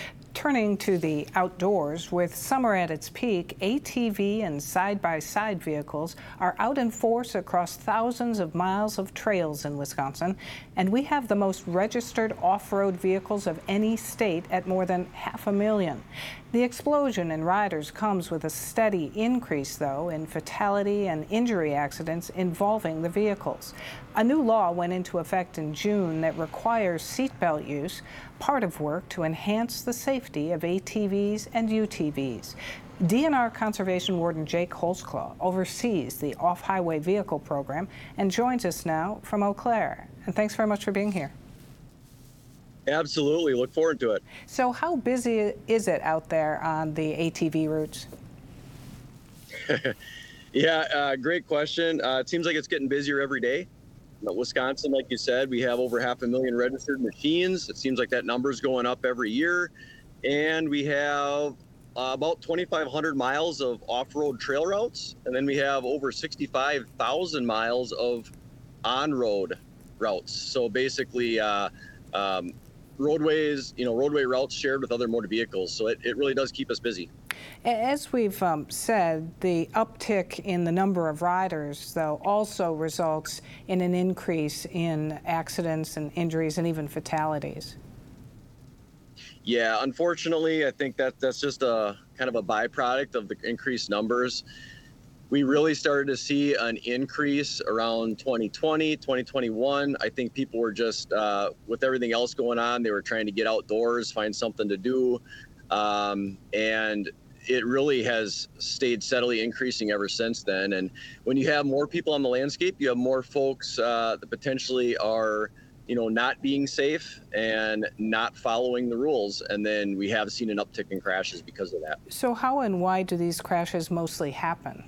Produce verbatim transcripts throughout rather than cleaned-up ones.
Turning to the outdoors, with summer at its peak, A T V and side-by-side vehicles are out in force across thousands of miles of trails in Wisconsin, and we have the most registered off-road vehicles of any state at more than half a million. The explosion in riders comes with a steady increase, though, in fatality and injury accidents involving the vehicles. A new law went into effect in June that requires seatbelt use, part of work to enhance the safety of A T Vs and U T Vs. D N R Conservation Warden Jake Holzclaw oversees the off-highway vehicle program and joins us now from Eau Claire. And thanks very much for being here. Absolutely. Look forward to it. So how busy is it out there on the A T V routes? yeah, uh, great question. Uh, it seems like it's getting busier every day. But Wisconsin, like you said, we have over half a million registered machines. It seems like that number is going up every year. And we have uh, about twenty-five hundred miles of off-road trail routes. And then we have over sixty-five thousand miles of on-road routes. So basically, uh, um, roadways, you know, roadway routes shared with other motor vehicles. So it, it really does keep us busy. As we've um, said, the uptick in the number of riders, though, also results in an increase in accidents and injuries and even fatalities. Yeah, unfortunately, I think that that's just a kind of a byproduct of the increased numbers. We really started to see an increase around twenty twenty, twenty twenty-one. I think people were just, uh, with everything else going on, they were trying to get outdoors, find something to do. Um, and it really has stayed steadily increasing ever since then. And when you have more people on the landscape, you have more folks uh, that potentially are, you know, not being safe and not following the rules. And then we have seen an uptick in crashes because of that. So how and why do these crashes mostly happen?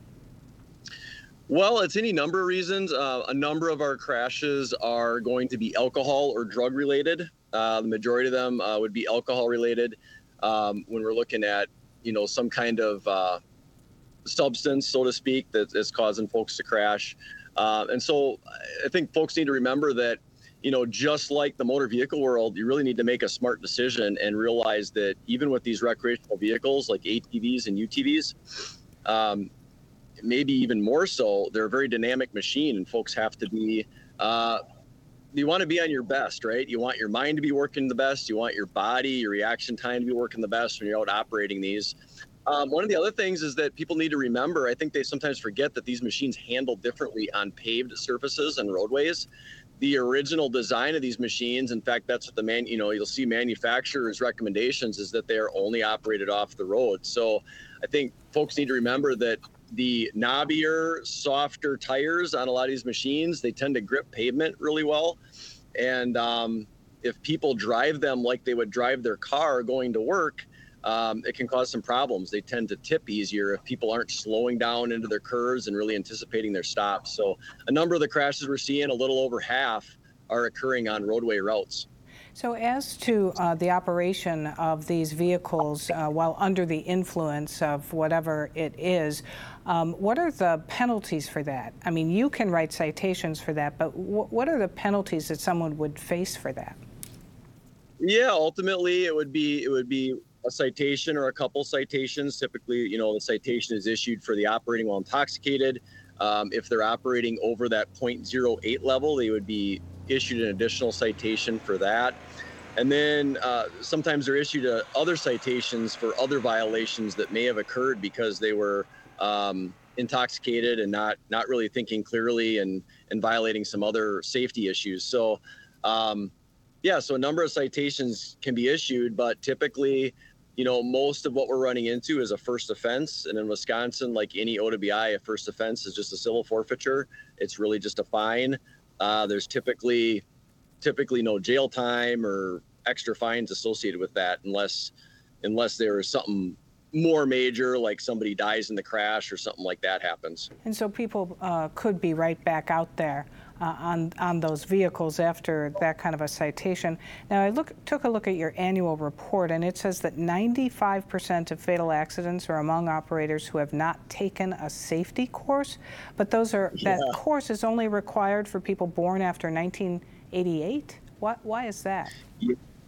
Well, it's any number of reasons. Uh, a number of our crashes are going to be alcohol or drug related. Uh, the majority of them uh, would be alcohol related. Um, when we're looking at, you know, some kind of uh, substance, so to speak, that is causing folks to crash. Uh, and so I think folks need to remember that, you know, just like the motor vehicle world, you really need to make a smart decision and realize that even with these recreational vehicles like A T Vs and U T Vs, um, maybe even more so, they're a very dynamic machine, and folks have to be, uh, you want to be on your best, right? You want your mind to be working the best. You want your body, your reaction time to be working the best when you're out operating these. Um, one of the other things is that people need to remember, I think they sometimes forget that these machines handle differently on paved surfaces and roadways. The original design of these machines, in fact, that's what the man, you know, you'll see manufacturers' recommendations is that they are only operated off the road. So I think folks need to remember that the knobbier, softer tires on a lot of these machines, they tend to grip pavement really well. And um, if people drive them like they would drive their car going to work, um, it can cause some problems. They tend to tip easier if people aren't slowing down into their curves and really anticipating their stops. So a number of the crashes we're seeing, a little over half, are occurring on roadway routes. So as to uh, the operation of these vehicles uh, while under the influence of whatever it is, um, what are the penalties for that? I mean, you can write citations for that, but w what are the penalties that someone would face for that? Yeah, ultimately it would be it would be a citation or a couple citations. Typically, you know, the citation is issued for the operating while intoxicated. Um, if they're operating over that zero point zero eight level, they would be issued an additional citation for that. And then uh, sometimes they're issued uh, other citations for other violations that may have occurred because they were um, intoxicated and not not really thinking clearly and and violating some other safety issues. So um, yeah, so a number of citations can be issued, but typically, you know, most of what we're running into is a first offense. And in Wisconsin, like any O W I, a first offense is just a civil forfeiture. It's really just a fine. Uh, there's typically typically no jail time or extra fines associated with that unless unless there is something more major, like somebody dies in the crash or something like that happens. And so people uh, could be right back out there uh, on, on those vehicles after that kind of a citation. Now, I look, took a look at your annual report, and it says that ninety-five percent of fatal accidents are among operators who have not taken a safety course, but those are Yeah. that course is only required for people born after nineteen eighty-eight? What, why is that? Yeah.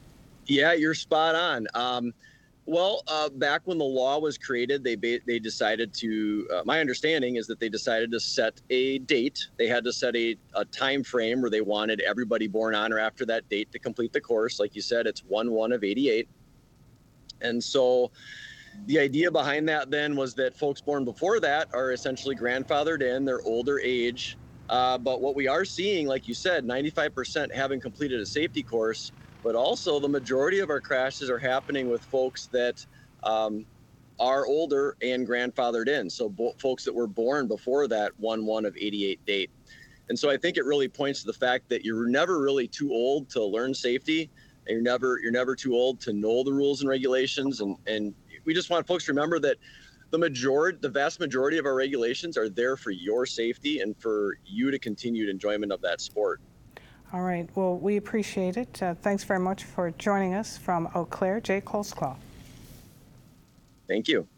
Yeah, you're spot on. Um, well, uh, back when the law was created, they ba- they decided to. Uh, my understanding is that they decided to set a date. They had to set a, a time frame where they wanted everybody born on or after that date to complete the course. Like you said, it's one one of eighty-eight, and so the idea behind that then was that folks born before that are essentially grandfathered in. They're older age. Uh, but what we are seeing, like you said, ninety-five percent haven't completed a safety course, but also the majority of our crashes are happening with folks that um, are older and grandfathered in. So bo- folks that were born before that one one of eighty-eight date. And so I think it really points to the fact that you're never really too old to learn safety, and you're never you're never too old to know the rules and regulations. And and we just want folks to remember that the majority, the vast majority of our regulations are there for your safety and for you to continued enjoyment of that sport. All right. Well, we appreciate it. Uh, thanks very much for joining us from Eau Claire, Jake Holzclaw. Thank you.